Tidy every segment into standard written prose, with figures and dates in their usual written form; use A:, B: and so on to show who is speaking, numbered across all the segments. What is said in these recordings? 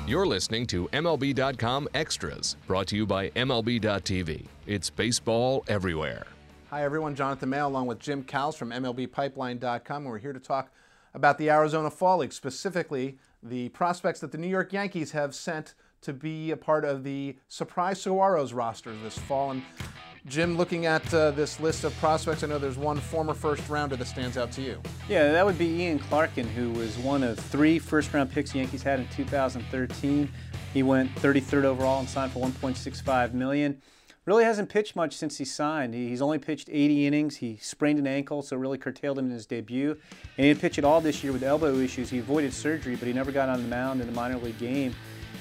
A: You're listening to MLB.com Extras, brought to you by MLB.tv. It's baseball everywhere.
B: Hi everyone, Jonathan Mayo along with Jim Cowles from MLBpipeline.com, and we're here to talk about the Arizona Fall League, specifically the prospects that the New York Yankees have sent to be a part of the Surprise Saguaros roster this fall. And Jim, looking at this list of prospects, I know there's one former first rounder that stands out to you.
C: Yeah, that would be Ian Clarkin, who was one of 3 first-round picks the Yankees had in 2013. He went 33rd overall and signed for $1.65 million. Really hasn't pitched much since he signed. He's only pitched 80 innings. He sprained an ankle, so it really curtailed him in his debut. And he didn't pitch at all this year with elbow issues. He avoided surgery, but he never got on the mound in a minor league game.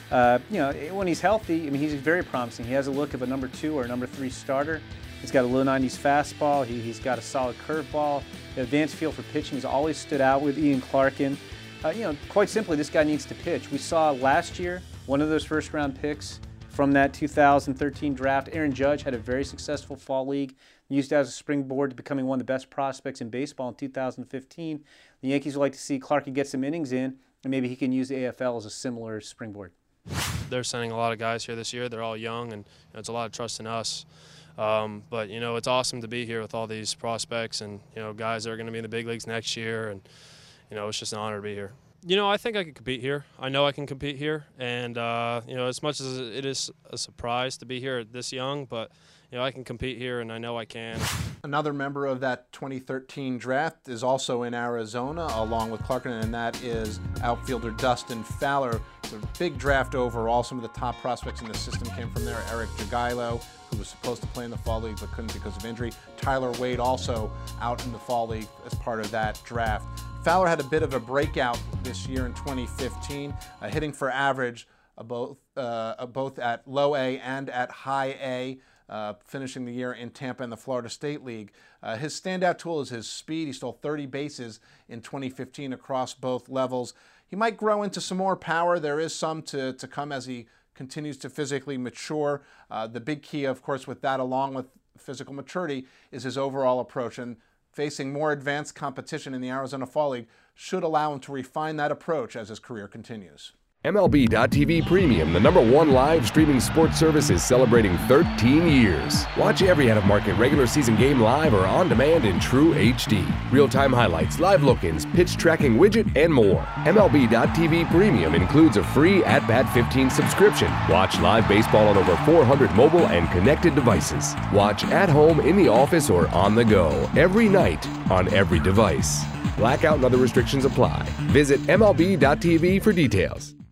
C: When he's healthy, I mean, he's very promising. He has a look of a number 2 or a number 3 starter. He's got a low 90s fastball. He's got a solid curveball. The advanced feel for pitching has always stood out with Ian Clarkin. Quite simply, this guy needs to pitch. We saw last year one of those first-round picks from that 2013 draft. Aaron Judge had a very successful fall league, used it as a springboard to becoming one of the best prospects in baseball in 2015. The Yankees would like to see Clarkin get some innings in, and maybe he can use the AFL as a similar springboard.
D: They're sending a lot of guys here this year. They're all young, and it's a lot of trust in us. But it's awesome to be here with all these prospects and guys that are going to be in the big leagues next year, and it's just an honor to be here. I think I can compete here. I know I can compete here, and as much as it is a surprise to be here this young, but I can compete here, and I know I can.
B: Another member of that 2013 draft is also in Arizona, along with Clarkin, and that is outfielder Dustin Fowler. It's a big draft overall. Some of the top prospects in the system came from there. Eric Jagielo, who was supposed to play in the Fall League but couldn't because of injury. Tyler Wade also out in the Fall League as part of that draft. Fowler had a bit of a breakout this year in 2015, hitting for average both at low A and at high A. Finishing the year in Tampa in the Florida State League. His standout tool is his speed. He stole 30 bases in 2015 across both levels. He might grow into some more power. There is some to come as he continues to physically mature. The big key, of course, with that, along with physical maturity, is his overall approach. And facing more advanced competition in the Arizona Fall League should allow him to refine that approach as his career continues.
A: MLB.tv Premium, the #1 live streaming sports service, is celebrating 13 years. Watch every out-of-market regular season game live or on demand in true HD. Real-time highlights, live look-ins, pitch tracking widget, and more. MLB.tv Premium includes a free At-Bat 15 subscription. Watch live baseball on over 400 mobile and connected devices. Watch at home, in the office, or on the go, every night, on every device. Blackout and other restrictions apply. Visit MLB.tv for details.